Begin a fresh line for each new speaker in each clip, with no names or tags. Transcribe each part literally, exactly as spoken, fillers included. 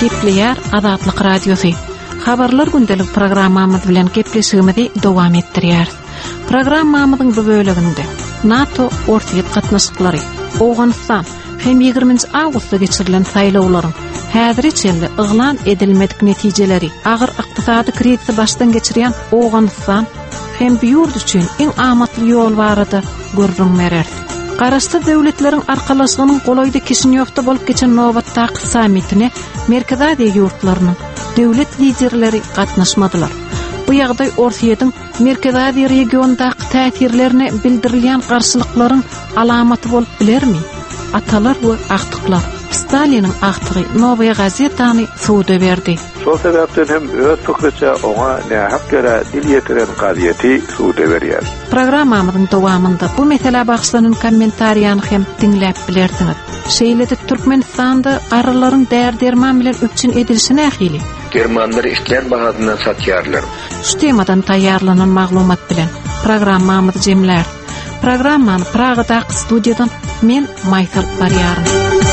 Gepleýär Azatlyk Radiosu. Habarlar gündelik programmamyz bilen gepleşigimizi dowam etdirýär. Programmamyzyň bu böleginde NATO ortaýat gatnaşyklary, Awganistan hem ýygrüminji awgustda geçirilen saýlawlaryň häzirçe çelde yglan edilmedik netijeleri, agyr ykdysady krizisi başdan geçirýän Awganistan hem bu ýurt üçin iň amatly ýol barady görünmerer. Garaşdy döwletleriň arkalaşygynyň golaýda Kişinýowda bolup geçen nobatdaky sammitine Merkezi Aziýa ýurtlarynyň döwlet liderleri gatnaşmadylar. Bu ýagdaý ortaýatyň Merkezi Aziýa regionundaky täsirlerine bildirilýän garşylyklaryň alamaty bolup bilermi? Atalar we agtyklar Staliniň agtygy Novaýa gazetany suwda berdi.
Şol sebäpden hem öz pikirçe oňa nähap göre dil ýetiren gaziýeti suwda berýär.
Programmamyzyň dowamynda bu mesele bagşlanan kommentariýany hem dinläp bilersiňiz. Şeýlede Türkmenistanda garrylaryň där-derman bilen öpçün edilişi nähili?
Germanlar işler bahadyna satýarlar.
Şu temadan taýýarlanan maglumat bilen programmamyzy jemlär. Programmany Pragadaky studiýadan men Maýsal barýarym.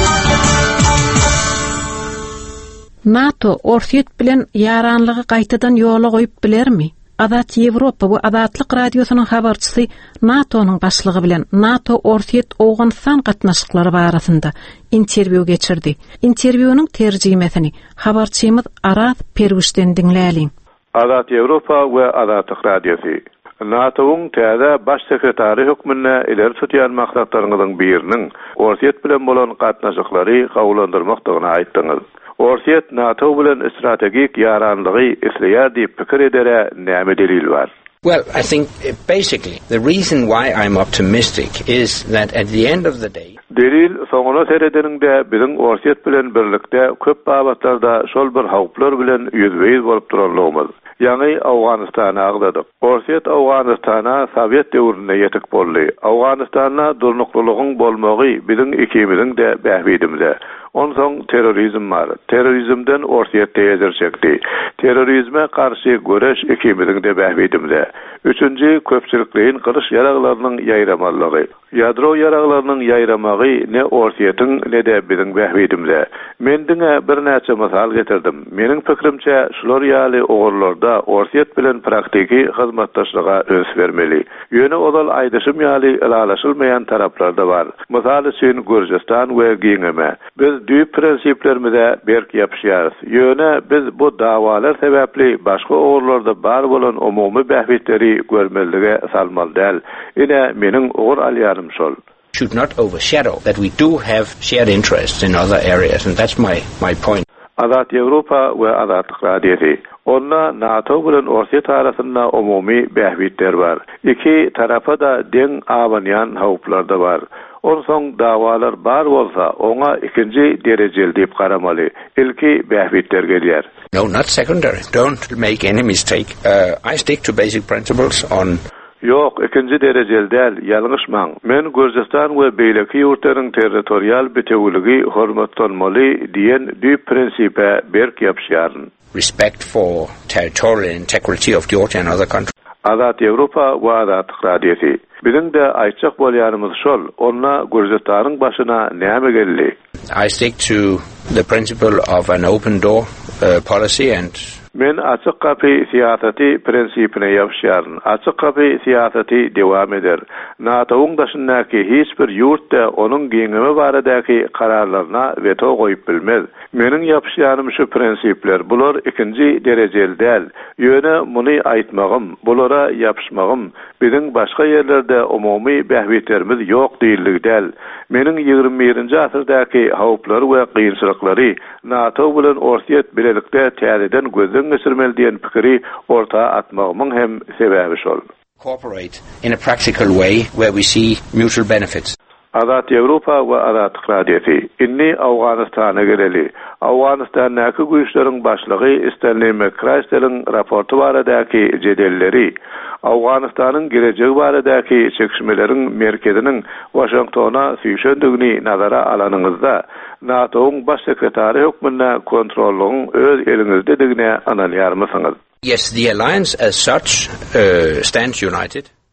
NATO ortaýat bilen ýaranlygy gaýtadan ýola goýup bilermi? Azat Ýewropa we Azatlyk Radiosynyň habarçysy NATO'nyň başlygy bilen NATO ortaýat Awganistan gatnaşyklary barasynda interwiu geçirdi. Interwiunyň terjimesini habarçymyz Aras Perwişden dinläliň.
Azat Ýewropa we Azatlyk Radiosy NATO'nun täze baş sekretary hökmüne ileri tutýan maksatlarynyň biriniň ortaýat bilen bolan gatnaşyklary gawlandyrmakdygyny aýtdyňyz. Ortaýat NATO bilen strategik ýaranlygy isleýär diýip pikir edere näme delil bar?
Well, I think uh, basically the reason why I'm optimistic is that at the end of the day
delil soňuna seredeninde biziň ortaýat bilen birlikde köp babatlarda şol bir hawplar bilen ýüzbeýiz bolup durarlygymyz. Ýani Awganistana agdadyk. Ortaýat Awganistana Sowet döwrüne ýetik boldy. Awganistana durnuklygyň bolmagy biziň ikimiziň de bähbidimizde. Onsoň terrorizm bar. Terrorizmden ortaýat täzir çekdi. Terrorizme karşı göreş ikimiziň de bähbidimizde. Üçünji köpçülikliň gyryş ýaraglarynyň ýaýramalygy. Ýadro ýaraglarynyň ýaýramagy ne ortaýatyň ne de biziň bähbidimizde. Men diňe bir näçe mysal getirdim. Meniň pikirimçe şular ýaly ogurlarda ortaýat bilen praktiki hyzmatdaşlyga öns bermeli. Ýöne odal aýdyşym ýaly ilalaşylmaýan taraplarda bar. Mysal üçin Gürjistan we giňeme. Biz düýp prinsiplerimize berk ýapýarys. Ýöne biz bu dawalar sebäpli başga ogurlarda bar bolan umumy bähbitleri görmelige salmaly däl. Ine meniň ogur alýarym şol.
Should not overshadow that we do have shared interests in other areas, and that's my my point.
Azat Ýewropa we Azatlyk Radiosu. Onda NATO bilen ortaýat arasynda umumy bähbitler bar. Iki tarafa da deň awanýan hawplar da bar. Onsoň dawalar bar bolsa, oňa ikinji derejeli diýip garamaly. Ilki bähbitler gelýär.
No, not secondary. Don't make any mistake. Uh, I stick to basic principles on
Yok, ikinji derejeli däl, ýalňyşmaň. Men Gürjistan we beýleki ýurtlaryň territorial bütewligi hormatlanmaly diýen düýp prinsipe berk ýapýaryn.
Respect for territorial integrity of Georgia and other countries.
Azat Ýewropa we Azatlyk Radiosu. Biziň de aýtjak bolýanymyz şol, onda Gürjistanyň başyna näme geldi?
I stick to the principle of an open door uh, policy and
men açyk kapy siýasaty prinsipine ýapýaryn. Açyk kapy siýasaty dewam eder. NATO'nun daşyndaky hiç bir ýurtda onuň giňimi baradaky kararlaryna veto goýup bilmez. Meniň ýapýarym şu prinsipler. Bular ikinji derejeli däl. Ýöne muny aýtmagym, bulara ýapyşmagym biziň başga ýerlerde umumy bähbitlerimiz ýok diýiligi däl. Meniň ýygrimi birinji asyrdaky hawplar we gynçylyklary NATO bilen ortaýat bilelikde täzeden gözden geçirmeli diýen pikiri orta atmagymyň hem sebäbi şol.
Cooperate in a practical way where we see mutual benefits.
Azat Ýewropa we Azatlyk Radiosu. Inni Awganistana geleli. Awganistanyň güýçleriň başlygy Stanley McChrystal'yň raporty baradaky jedelleri, Awganistanyň gelejegi baradaky çekişmeleriň merkeziniň Washingtona süýşendigini nazara alanyňyzda NATO'nun baş sekretary hökmüne kontrolüň öz eliňizdedigine analýarmysyňyz?
Yes, the alliance as such uh, stands united.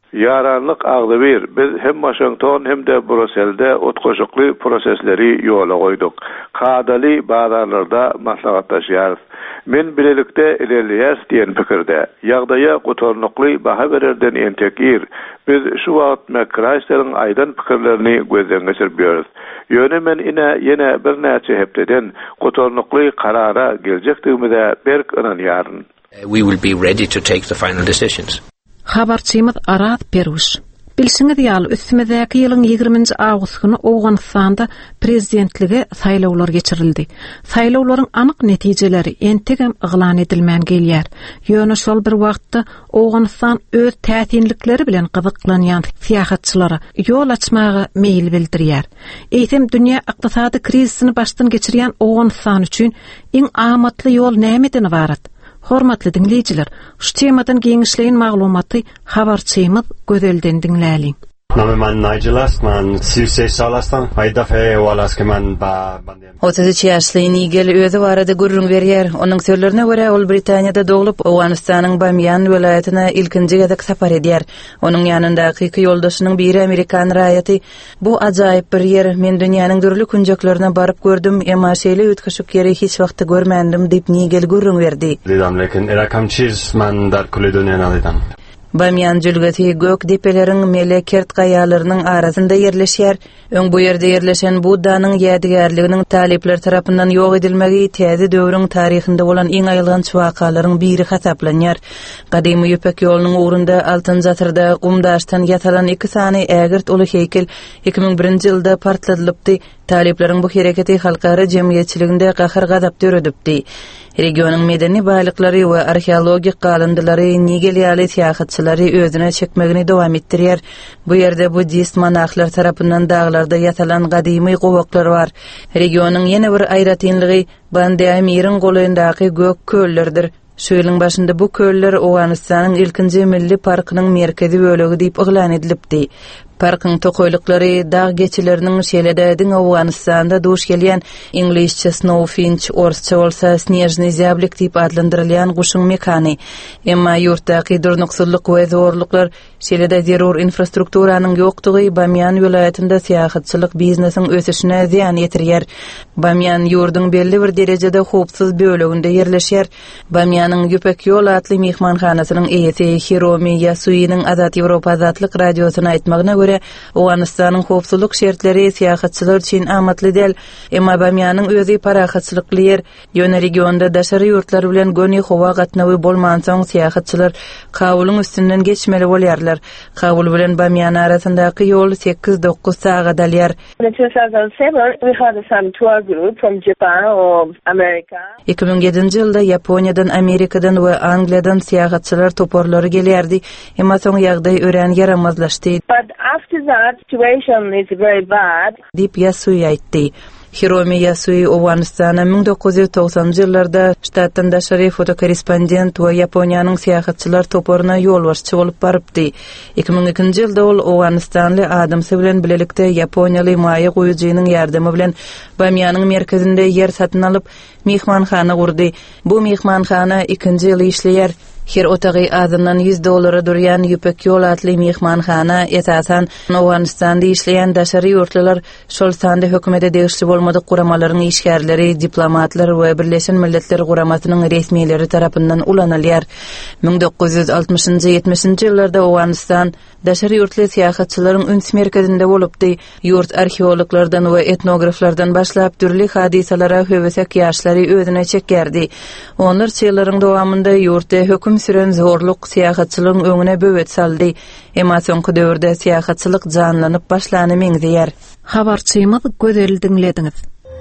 Yaranlyk agdy bir. Biz hem Washington hem de Brüsselde otgoşukly prosesleri yola goýduk. Kadaly bazarlarda maslahatlaşýarys. Men bilelikde ilerleýär diýen pikirde. Ýagdaýa gotornukly baha bererden entekir. Biz şu wagt McChrysler'ın aýdan pikirlerini gözden geçirýärys. Ýöne men ine ýene bir näçe hepdeden gotornukly karara geljekdigimizde berk inanýaryn.
We will be ready to take the final decisions.
Habarçymyz Arat Peruş. Bilsiňiz ýaly üstümizäki ýylyň ýygrimiňji awgustyny Owganystanda prezidentlige saýlawlar geçirildi. Saýlawlaryň anyk netijeleri entegem yglan edilmän gelýär. Ýöne şol bir wagtda Owganystan öz täsinlikleri bilen gyzyklanýan syýasatçylara ýol açmagy meýil bildirýär. Eýsem dünýä ykdysady krizisini başdan geçirýän Owganystan üçin iň amatly ýol nämeden ibarat? Hormatly dinleyijiler, şu temadan geňişleýän maglumaty habarçymyz gözelden dinläliň.
Nameman Nigel Askman, Süse Salastan, Haydafe Walaskman ba bandem.
otuz üç ýaşly Nigel özü barada gurrun berýär. Onuň sözlerine görä ol Britaniýada doglup Owganystanyň Bamiyan welaýatyna ilkinji gezek sapar edýär. Onuň ýanyndaky iki ýoldaşynyň biri Amerikan raýaty. Bu ajaýyp bir ýer. Men dünýäniň dürli künjeklerine baryp gördüm, emma şeýle ötkeşik ýeri hiç wagtda görmändim diýip Nigel gurrun berdi.
Dedam lekin erakamçyz man dar kule dönýän adam.
Bamiyan jülgeti gök depeleriň melekert gaýalarynyň arasynda ýerleşýär. Öň bu ýerde ýerleşen bu danyň ýadygarliginiň talepler tarapyndan ýok edilmegi täze döwrüň taryhynda bolan iň aýylgan çwakalaryň biri hasaplanýar. Gadymy ýöpek ýolunyň ugrunda altynjy asyrda gumdaşdan ýatalan iki sany ägirt uly heýkel iki ming birinji ýylda partladylypdy. Talepleriň bu hereketi halkara jemgyýetçiliginde gahyr gadap döredipdi. Regionyň medeni baýlyklary we arheologik galindylary Nigel ýaly syýasatçylary özüne çekmegini dowam etdirýär. Bu ýerde buddist monahlar tarapyndan dağlarda ýatalan gadymy gowaklar bar. Regionyň ýene bir aýratynlygy Bandamiryň golanyndaky gök köllerdir. Şöýlüň başynda bu köller Owganystanyň ilkinji milli parkynyň merkezi bölegi diýip yglan edilipdi. Parkyň tokoýlyklary dağ geçileriniň şeýledädiň Owganystanda duş gelýän inglişçe snowfinch, orsça bolsa snejny zäblik diýip adlandyrylýan guşuň mekany. Emma ýurtdaky durnuksyzlyk we zorluklar şeýlede zerur infrastrukturanyň ýokdugy Bamiyan welaýatynda syýasatçylyk biznesiň ösüşine ziýan ýetirýär. Bamiyan ýurduň belli bir derejede howpsuz böleginde ýerleşýär. Bamiyanyň Ýöpek ýol atly mehmanhanasynyň eýesi Hiromi Yasui'niň Azat Ýewropa Azatlyk radiosyna aýtmagyna görä, Owganystanyň howpsuzlyk şertleri syýasatçylar üçin amatly däl, emma Bamiyanyň özü parahatçylykly ýer. Ýöne regionda daşary ýurtlar bilen göni howa gatnawy bolman soň syýasatçylar kabulyň üstünden geçmeli bolýarlar. Kabul bilen Bamiyan arasyndaky ýol sekiz dokuz sagat alýar.
In two thousand seven, we had some tour group from Japan or America.
iki ming yedinji ýylda Ýaponiýadan, Amerikadan we Angliýadan syýasatçylar toporlary gelýärdi, emma soň ýagdaý ören yaramazlaşdy.
But after that, situation is very bad.
Diýip Yasui aýtdy. Hiromi Yasui Owganystana ming dokuz yüz togsanjy ýyllarda ştatdan daşary fotokorrespondent we Ýaponiýanyň syýasatçylar toporuna ýolbaşçy bolup barypdy. iki ming ikinji ýylda ol Owganystanly adamsy bilen bilelikde Ýaponiýaly maýa goýujynyň ýardamy bilen Bamiyanyň merkezinde ýer satyn alyp mehmanhana gurdy. Bu mehmanhana ikinji ýyl işleýär. Her otagy azyndan yüz dollara durýan Ýöpek ýol atly mehmanhana esasan Owganystanda işleýän daşary ýurtlar şol sanda hökümete degişli bolmadyk guramalaryň işgärleri, diplomatlar we Birleşen Milletler Guramasynyň resmiýetleri tarapyndan ulanylýar. ming dokuz yüz altmışynjy ýetmişinji ýyllarda Owganystan daşary ýurtly syýasatçylaryň üns merkezinde bolupdy. Ýurt arheologlardan we etnograflardan başlap türli hadisalara höwesek ýaşlary özüne çekýärdi. Onlar ýyllaryň dowamında ýurtda höküm süren zorluk syýasatçylygyň öňüne böwet saldy. Emma soňky döwürde syýasatçylyk janlanyp başlany meňzeýär.
Habarçymyz gözel dinlediňiz.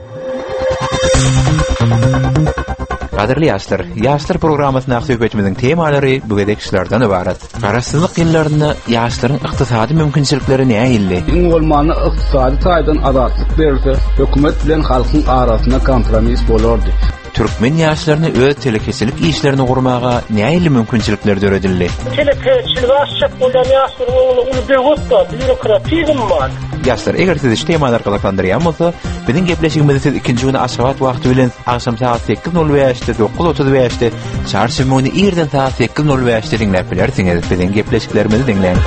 Gaderli ýaşlar, ýaşlar programmasyna söhbetimiziň temalary bu gedekçilerden ibaret. Garaşsyzlyk ýyllaryny ýaşlaryň ykdysady mümkinçilikleri näýildi?
Iň bolmany ykdysady taýdan azatlyk berse, hökümet bilen halkyň arasynda kompromis bolardy.
türkmen ýaşlaryny öz telekeselik işlerini gurmaga näýe mümkinçilikler döredildi?
Telekeselik aşçak bolan ýaşlaryň uldegotda bürokratizm bar.
Ýaşlar eger siz temalar galaklandyrýan bolsa, biziň gepleşigimizi siz ikinji güni aşgabat wagty bilen akşam saat sekiz nol beşte dokuz otuz beşte çarşymyny ýerden saat sekiz nol beşte dinläp bilersiňiz. Biziň gepleşiklerimizi dinleň.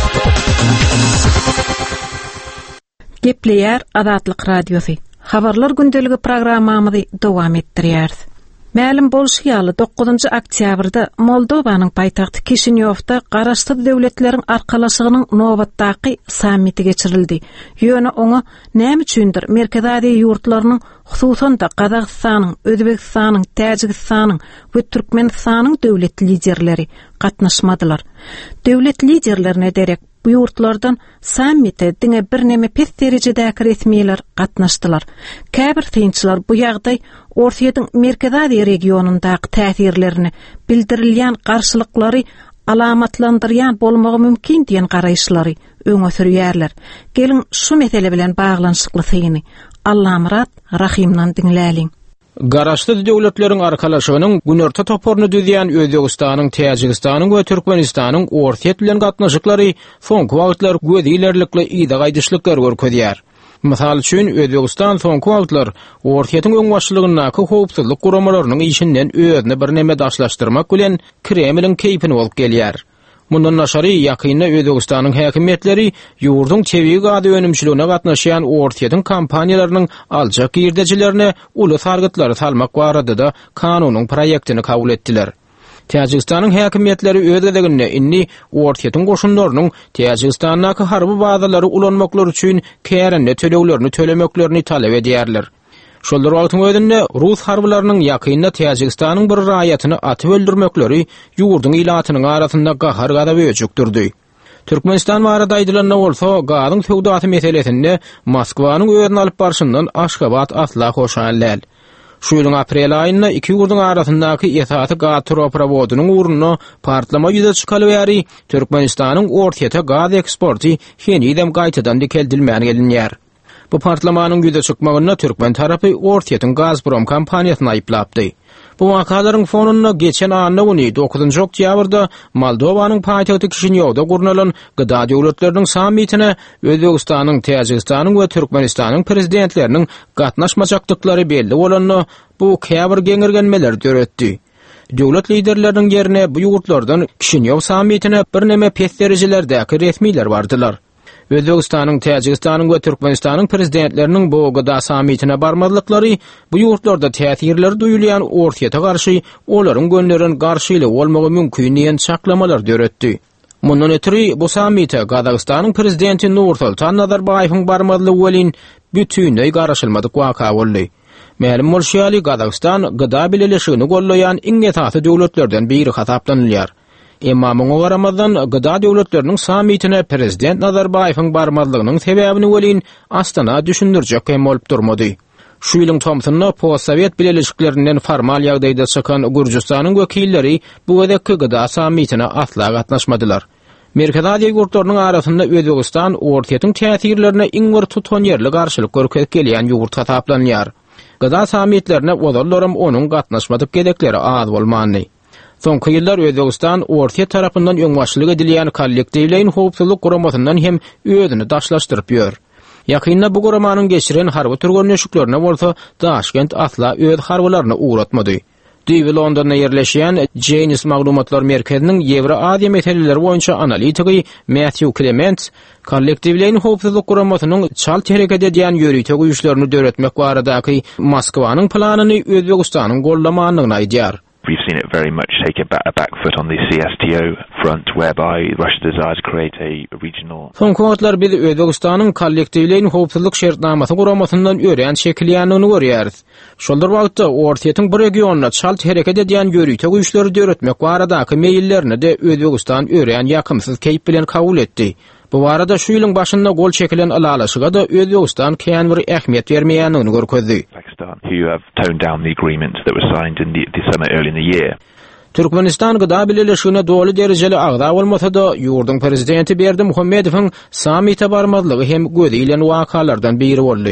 Gepleýär Azatlyk Radiosu. Habarlar gündeligi programmamyzy dowam etdirýär. Mälim bolşýaly dokuzunçy oktýabrda Moldowanyň paýtagty Kişinýowda garaşdy döwletleriň arkalaşygynyň nobatdaky sammiti geçirildi. Ýöne oňa näme üçindir Merkez Aziýa ýurtlarynyň, hususan da Kazakstanyň, Özbekistanyň, Täjikistanyň we Türkmenistanyň döwlet liderleri gatnaşmadylar. Döwlet liderlerine derek bu ýurtlardan sammite diňe bir neme pes derejedäki resmiýetler gatnaşdylar. Käbir synçylar bu ýagdaý Orsiýadyň Merkez Aziýa regionundaky täsirlerini, bildirilýän garşylyklary alamatlandyrýan bolmagy mümkin diýen garaýşlary öňe sürýärler. Gelin şu mesele bilen baglanyşykly syny Allamrat Rahimdan dinläliň.
Garaşdy döwletleriň arkalaşygynyň günerta toporny düzýän Özbegistanyň, Täjikistanyň we Türkmenistanyň Orsiýet bilen gatnaşyklary soňky wagtlar gözi ilerlikli ýa-da gaýdyşlyklar görkezýär. Mysal üçin Özbegistan soňky wagtlar Orsiýetyň öň başçylygynaky howpsuzlyk guramalarynyň işinden özüne bir neme daşlaşdyrmak bilen Kremliň keýpini bolup gelýär. Mundan naşary ýakynda Özbegistanyň häkimetleri ýurdun çevigi gady önümçiligine gatnaşýan Orsiýetyň kampaniýalarynyň aljak ýerdejilerine uly sargytlary salmak barada da kanunyň proýektini kabul etdiler. Täjikistanyň häkimetleri öýdegine inni Orsiýetyň goşunlarynyň Täjikistanyňky harby bazalary ulanmaklary üçin kärende töleglerini tölemeklerini talep edýärler. Şollar wagtyň öýdünde Rus harbylarynyň ýakynda Täjikistanyň bir raýatyny atyp öldürmekleri ýurdun ilatynyň arasynda gahar gada öýçükdirdi. Türkmenistan barada aýdylan bolsa, gadyň sowdaty meselesinde Moskwanyň öýüni alyp barşyndan Aşgabat asla hoşanläl. Şu ýylyň aprel aýynda iki ýurdun arasyndaky esaty gaz troprowodynyň uruny partlama ýüze çykaly bäri Türkmenistanyň Orsiýeta gaz eksporty henidem gaýtadan dikeldilmän gelinýär. Bu partlamanyň ýüze çykmagyna Türkmen tarapy Orsiýetyň Gazprom kompaniýasyny aýplapdy. Bu wakalaryň fonuna geçen anda ony dokuzunçy oktýabrda Moldowanyň paýtagty Kişinýowda gurnalan gyda döwletleriniň sammitine Özbegistanyň, Täjikistanyň we Türkmenistanyň prezidentleriniň gatnaşmajakdyklary belli bolanyny bu käbir geňirgenmeler döretdi. Döwlet liderleriniň ýerine bu ýurtlardan Kişinýow sammitine bir neme pes derejelerdäki resmiýetler bardylar. Özbegistanyň, Täjikistanyň we Türkmenistanyň prezidentleriniň bu gyda sammitine barmadlyklary bu ýurtlarda täsirleri duýulýan Orsiýeta garşy olaryň gönlerin garşyly bolmagy mümkin diýen çaklamalar döretdi. Mundan ötürü bu sammite Kazakstanyň prezidenti Nursultan Nazarbaýewiň barmadlygy welin bütünlüği garaşylmadyk waka boldy. Mälim bolşýaly Kazakstan gyda bileşigini gollaýan iň esasy döwletlerden biri hasaplanylýar. Emma muňa garamazdan gyda döwletleriniň sammitine prezident Nazarbaýewiň barmadlygynyň sebäbini welin Astana düşündirjek hem bolup durmady. Şu ýylyň Tomsonda post-sowet bileşiklerinden formal ýagdaýda çykan Gürjistanyň wekilleri bu gedekki gyda sammitine asla gatnaşmadylar. Merkez Aziýa ýurtlarynyň arasynda Özbegistan Orsiýetyň täsirlerine iň bir tutan ýerli garşylyk görkezip gelýän ýurt hasaplanýar. Gyda sammitlerine wadallaram onuň gatnaşmadyk gedekleri az bolmany. Soňky ýyllar Özbegistan Orsiýet tarapyndan öňbaşçylyk edilýän kollektiwleýin howpsuzlyk guramasyndan hem özüni daşlaşdyryp ýör. Ýakynda bu guramanyň geçiren harby türgönleşiklerine bolsa Daşkent asla öz harbylaryny uğratmady. Diýip Londonda ýerleşýän Janes Maglumatlar Merkeziniň Ýewra-Aziýa meseleleri boýunça analitigi Matthew Clement kollektiwleýin howpsuzlyk guramasynyň çal tereket edýän ýöriýte güýçlerini döretmek baradaky Moskwanyň planyny Özbegistanyň gollamanlygyny aýdýar.
We've seen it very much take a, ba- a back foot on the C S T O front, whereby Russia desires to create a regional...
Soňky wagtlar biz Özbegistanyň kollektiwleýin howpsuzlyk şertnamasy guramasyndan öýren şekilýänligini görýäris. Şoldur wagtda Orsiýetyň bir regionuna çalt hereket edýän ýöriýte güýçleri döretmek baradaky meýillerini de Özbegistan öýren ýakymsyz keýp bilen kabul etdi. Bu barada şu ýylyň başynda gol çekilen alalaşyga da Özbegistan kän bir ähmiýet bermeýänligini görkezdi.
Who have toned down the agreement that was signed in the, the summer early in the year.
Türkmenistan gyda bileşigine dowly derejeli agda bolmasa da ýurdun prezidenti Berdi Muhammedowyň sammite barmadlygy hem gözi ilen wakalardan biri boldy.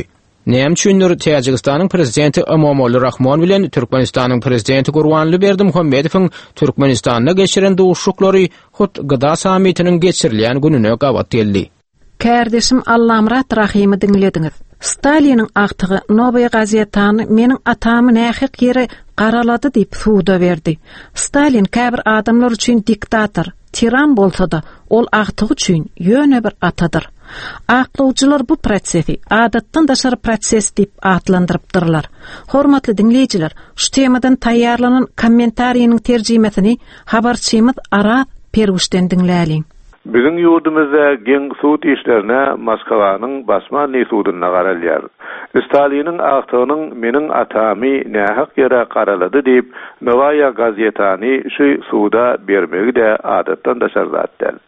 Näme üçindir Täjikistanyň prezidenti Emomali Rahmon bilen Türkmenistanyň prezidenti Gurbanly Berdimuhammedowyň Türkmenistanda geçiren duşuklary hut gyda samitiniň geçirilýän gününe gabat geldi.
Kärdeşim Allamrat Rahimy dinlediňiz. Staliniň agtygy Novaya gazetany meniň atamy nähik ýere garalady diýip suwda berdi. Stalin käbir adamlar üçin diktator, tiran bolsa da ol agtygy üçin ýöne bir atadyr. Aklawçylar bu prosesi adatdan daşary proses diýip atlandyrypdyrlar. Hormatly dinleýijiler, şu temadan taýýarlanan kommentariýanyň terjimesini habarçymyz Arat Perwüşden dinläliň.
Bizim yurdumuzda gen suud işlerine Moskvanyň basma nesudyna garalýar. Stalin'in agtygynyň meniň atamy nähak ýere garalady diýip Novaya gazetany şu suuda bermegi de adatdan daşar zatdyr.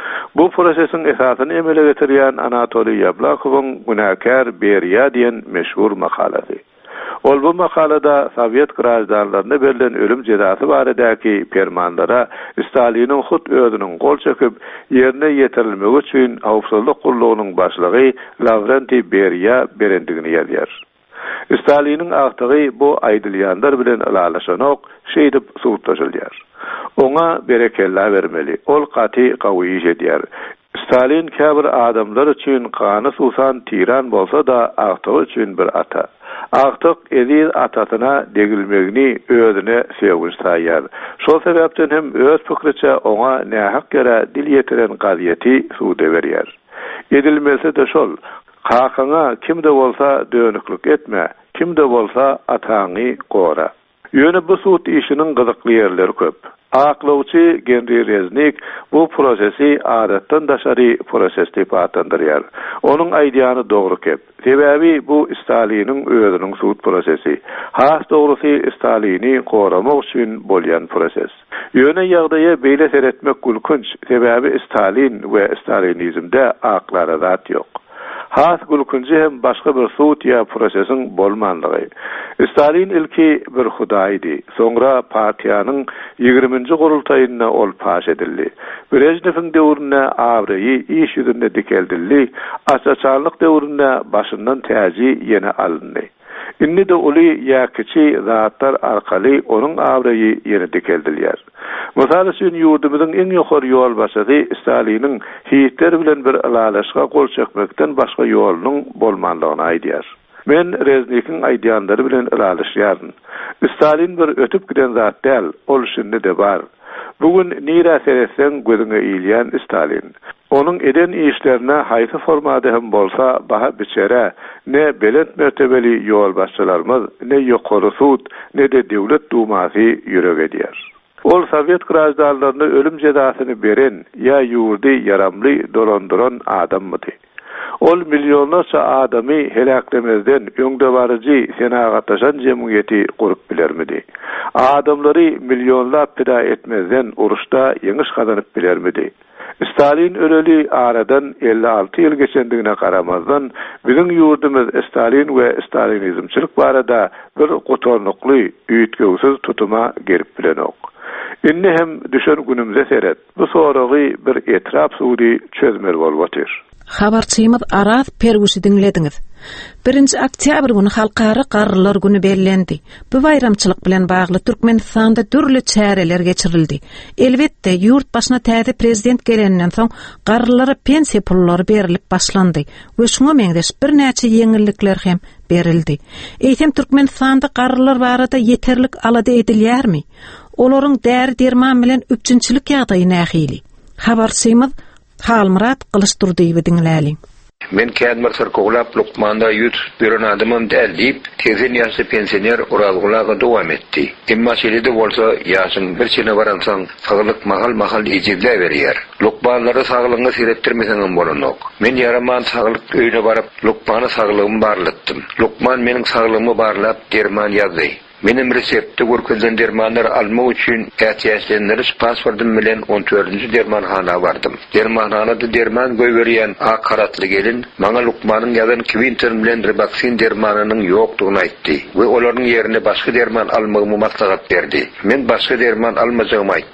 Bu prosesin esasyny emele getirýän Anatoly Yablakowyň Günäkär Beriýa diýen meşhur makalady. Ol bu makalada Sovet grajdanlaryna berilen ölüm cezasy baradaky fermanlara Staliniň hut özüniň gol çekip ýerine ýetirilmegi üçin awfsuzlyk gurulugynyň başlygy Lavrentiy Beriýa berendigini ýazýar. Staliniň agtygy bu aýdylýanlar bilen alalaşanok şeýdip suwtlaşylýar. Oňa berekella bermeli. Ol gaty gawy iş edýär. Stalin käbir adamlar üçin gany suwsan tiran bolsa da agtygy üçin bir ata. Agtyk eziz atatyna degilmegini özüne sevgüç taýýar. Şol sebäpden hem öz pikirçe oňa nähak ýere dil ýetiren gaziýeti suwda berýär. Edilmese de şol, hakyňa kimde bolsa dönüklik etme, kimde bolsa ataňy gora. Ýöne bu suwt işiniň gyzykly ýerleri köp. Aklawçy Henry Reznik bu prosesi adatdan daşary proses diýip atandyrýar. Onuň aýdýany dogry kep. Sebäbi bu Staliniň özüniň suwt prosesi. Has dogrusy Stalini goramak üçin bolýan proses. Ýöne ýagdaýa beýle seretmek gülkünç. Sebäbi Stalin we Stalinizmde aklara zat ýok. Has gülkünji hem başga bir suwt ýa prosesiň bolmandygy. Stalin ilki bir hudaýdy. Soňra partiýanyň ýigriminji gurultaýyna ol paş edildi. Brejnewň döwrüne awraýy iş ýüzünde dikeldildi. Açaçarlyk döwrüne başyndan täji ýene alındy. Inni de uly ýa kiçi zatlar arkaly onuň awraýy ýene dikeldilýär. Mysal üçin ýurdumyzyň iň ýokary ýol başady Staliniň Hitler bilen bir alalaşga gol çekmekden başga ýolunyň bolmandygyny aýdýar. Men Reznik'iň aýdýanlary bilen alalaşýaryn. Stalin bir ötüp giden zat däl, ol şinde de bar. Bugün nira seretsen gözüňe iýilýän Stalin. Onuň eden işlerine haýsy formada hem bolsa baha biçere ne belent mertebeli ýol başçylarymyz, ne ýokary suud, ne de döwlet dumasy ýüreg edýär. Ol Sovet grajdanlaryna ölüm cezasyny beren ýa ýurdy yaramly dolandyran adammydy. Ol milyonlarça adamy helaklemezden öňde barjy senagatlaşan jemgyýeti gurup bilermidi. Adamlary milyonlap pida etmezden uruşda ýeňiş gazanyp bilermidi. Stalin öleli aradan elli altı ýyl geçendigine garamazdan bizim ýurdumyz Stalin we Stalinizmçilik barada bir gotornukly, üýtgegsiz tutuma gerip bilenok. Inni hem düşen günümüze seret. Bu soragy bir etrap suudi çözmeli bolýar.
Habarçymyz Arat Perwüşi dinlediňiz. birinji oktyabr günü halkara garrylar günü bellendi. Bu bayramçylyk bilen bagly Türkmenistanda türlü çäreler geçirildi. Elbetde ýurt başyna täze prezident gelenden soň garrylara pensiýa pullary berilip başlandy we şoňa meňdeş bir näçe ýeňillikler hem berildi. Eýsem Türkmenistanda garrylar barada ýeterlik alady edilýärmi? Olaryň däri derman bilen üçinçilik ýagdaýy nähili. Habarçymyz Halmurat Kılıçdurdyýew dinläliň.
Men kädmer sırkoglap Lukmanda ýüz biren adamym däl diýip, tezen ýaşly pensioner urazgulaga dowam etdi. Emma şeýle bolsa ýaşyň bir çene baransaň, saglyk mahal-mahal ejizle berýär. Lukmanlary saglygyny seretdirmeseň bolanok. Men ýaraman saglyk öýüne baryp, Lukmany saglygymy barlatdym. Lukman meniň saglygymy barlap derman ýazdy. Benim resepti görkezden dermanlar alma üçin ätýäçlenleri pasportum bilen on dördünji dermanhana bardım. Dermanhanada derman göýberýän ak karatly gelin maňa Lukmanyň ýazan Quinton bilen Ribaksin dermanynyň ýokdugyny aýtdy we olaryň ýerine başga derman almagymy maslahat berdi. Men başga derman almajagymy aýtdym.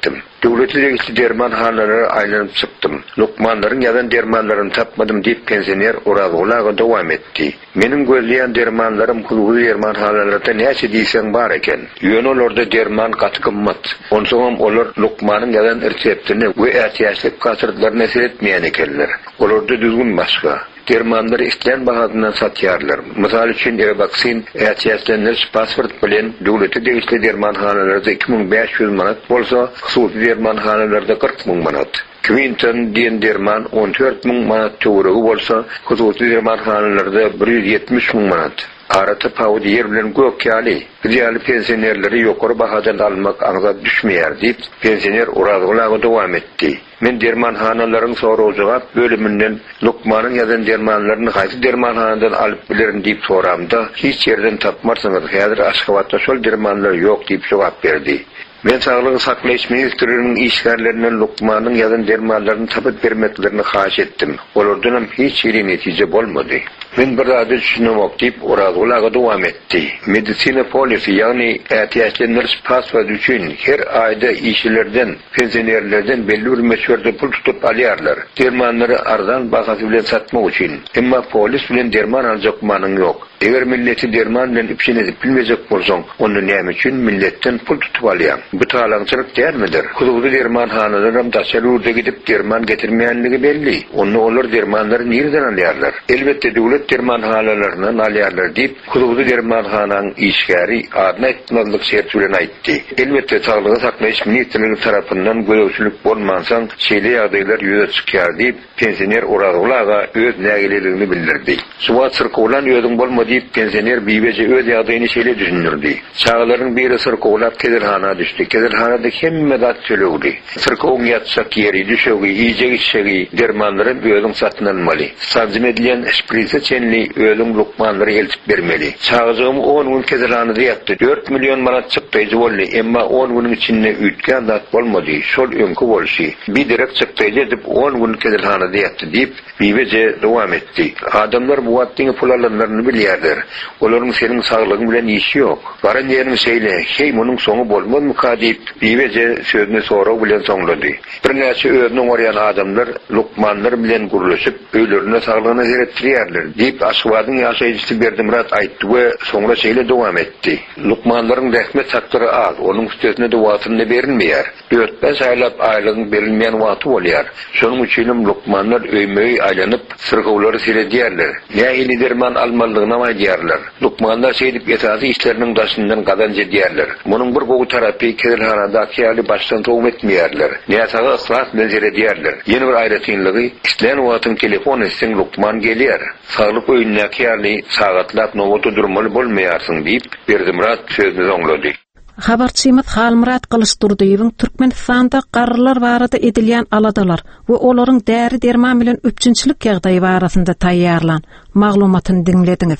Döwleti degisi derman hanları aylanyp çykdym. Lukmanlaryň ýazan dermanlaryny tapmadym diýip pensioner Orazgulaga dowam etdi. Meniň gözleýän dermanlarym kulgy derman hanlarynda näçe diýsen bar eken. Ýöne olorda derman gaty gymmat. Onsoňam olar Lukmanyň ýazan reseptini we ätiýaçlyk kasyrdylaryna esir etmeýän ekenler. Olarda düzgün başga dermanlar islen bahadından satýarlar. Mysal üçin Evaksin ätiýaçlanyş pasport bilen döwleti degişli derman hanalarda iki bin beş yüz manat bolsa, hususy derman hanalarda kırk bin manat. Quinton diýen derman on dört bin manat töweregi bolsa, hususy derman hanalarda bir yüz yetmiş bin manat. Arata pawdy yer bilen gökýali, ýaly pensionerleri ýokary bahadan almak aňa düşmeýär diýip pensioner Orazgulaga dowam etdi. Men derman hanalaryň sorawyjyga bölümünden Lukmanyň ýazan dermanlaryny gaýty derman hanadan alyp bilerin diýip soramda, hiç ýerden tapmarsaňyz, häzir Aşgabatda şol dermanlar ýok diýip jogap berdi. Men Saglyk saklaýyş ministriniň işgärlerinden Lukmanyň ýazan dermanlaryny tapyp bermeklerini haýyş etdim. Olardan hiç ýeri netije bolmady. Men bir ady düşünmek diýip Orazgulaga dowam etdi. Medisina polisi ýagny ätiýaçlanyş pasport üçin her aýda işçilerden, pensionerlerden belli bir meşgerde pul tutup alýarlar. Dermanlary arzan bahasy bilen satmak üçin. Emma polis bilen derman aljak manyň ýok. Eger milleti derman bilen ipşin edip bilmejek bolsaň, onu näme üçin milletten pul tutup alýar? Bu talaňçylyk dälmidir? Hududy derman hanalarym daşalurda gidip derman getirmeýänligi belli. Onu olar dermanlary nereden alýarlar? Elbetde döwlet derman hanalaryndan alýarlar diýip hududy derman hanaň işgäri adna etmezlik şert bilen aýtdy. Elbetde Saglyk saklaýyş ministrligi tarapyndan görewçilik bolmansaň, şeýle ýagdaýlar ýüze çykýar diýip pensioner Orazgulaga öz nägileligini bildirdi. Suwa çyrkowlan ýödüň bolmady diýip pensioner bibeje öz ýagdaýyny şeýle düşünürdi. Çağlaryň biri çyrkowlap kedirhana düşdi. Kedirhanada hemme zat çölegdi. Çyrkow ýatsak ýeri düşegi, ýyjek içegi dermanlary özüň satyn almaly. Sanjym edilen şprise çenli özüň Lukmanlary eltip bermeli. Çağjym on gün kedirhanada ýatdy. dört milyon manat çykdyjy boldy. Emma on güniň içinde ütken zat bolmady. Şol öňkü bolşy. Bir direk çykdyjy diýip on gün kedirhanada ýatdy diýip bibeje dowam etdi. Adamlar bu wagtdyň pulalanyny bilýärler. Olaryň seniň saglygyň bilen işi ýok. Baran ýerini şeýle, hey munyň soňy bolmazmy ka diýip bibeje sözüni soraw bilen soňlady. Bir näçe özüne gorýan adamlar Lukmanlar bilen guruluşyp öýlerine saglygyny zeretdirýärler diýip Aşgabatyň ýaşaýjysy Berdimrat aýtdy we soňra şeýle dowam etdi. Lukmanlaryň rahmet hakları az, onuň üstesine de watyny berilmeýär. dört beş aýlap aýlygyň berilmeýän waty bolýar. Şonuň üçin Lukmanlar öýmeýi aýlanyp sırgawlary seredýärler. Nähili derman almalygyna aýdýarlar. Lukmanlar şeýdip esasy işleriniň daşyndan gazanç edýärler. Munyň bir gowy tarapy kedirhanada ýaly başdan dowam etmeýärler. Näsaga ıslat nazar edýärler. Ýeni bir aýratynlygy işlen watyň telefon etseň Lukman gelýär. Saglyk öýündäki ýaly sagatlap nowata durmaly bolmaýarsyň diýip Berdimrat sözüni soňlady.
Habarçymyz Halmurat Kılıçdurdyýewiň Türkmenistanda garrylar barada edilýän aladalar we olaryň däri derman bilen öpçünçilik ýagdaýy barasynda taýýarlan maglumatyny dinlediňiz.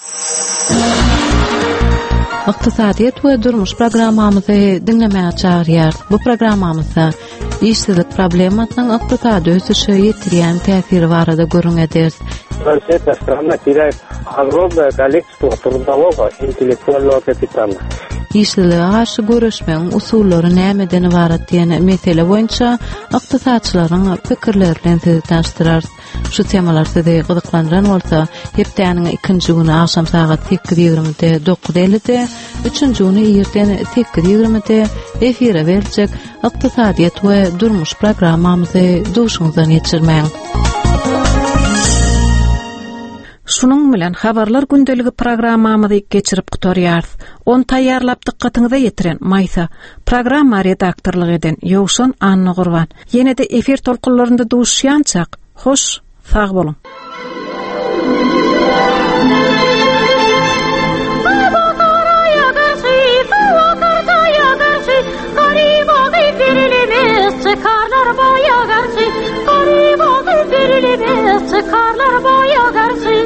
Iqtisadiýet we durmuş programmamyzy dinlemäge çagyrýar. Bu programmamyzda işsizlik problemasynyň iqtisady ösüşe ýetirýän täsiri barada görüňedir.
Концепт страна теряет огромное количество трудового и интеллектуального капитала.
İşsizliğe karşı görüşmeň usullary nämeden ibaret diýen mesele boýunça ykdysadçylaryň pikirleri bilen tanıştyrar. Şu temalar sizi gyzyklandyran bolsa, hepdeniň ikinji güni akşam saat sekiz ýigrimide dokuz ellide, üçünji güni ýerden sekiz ýigrimide efire berilýek ykdysadyýet we durmuş programmamyzy duşuňyzdan geçirmäň. Şunun bilen habarlar gündeligi programmamyzy geçirip gutarýar. On taýýarlap dikkatiňize ýetiren Maysa, programma redaktorlygy eden Ýowşan Anna Gurban. Ýene-de efir tolkunlarynda duşýançak. Hoş, sag bolun. Çıkarlar boya garşı, garip oldu birilimiz, çıkarlar boya garşı.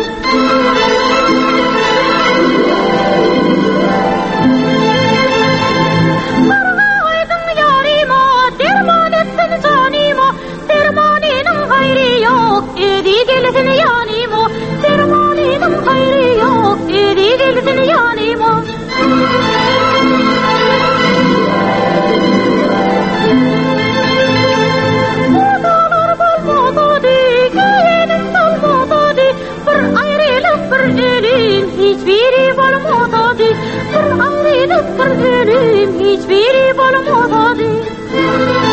Sarığa koydum yarima, derman etsin canima, dermaninin gayri yok, edi gelsin yanima, dermaninin gayri yok, edi gelsin yanima.
hiçbiri bolmady. Bir ayrılık bir ölüm hiçbiri bolmady.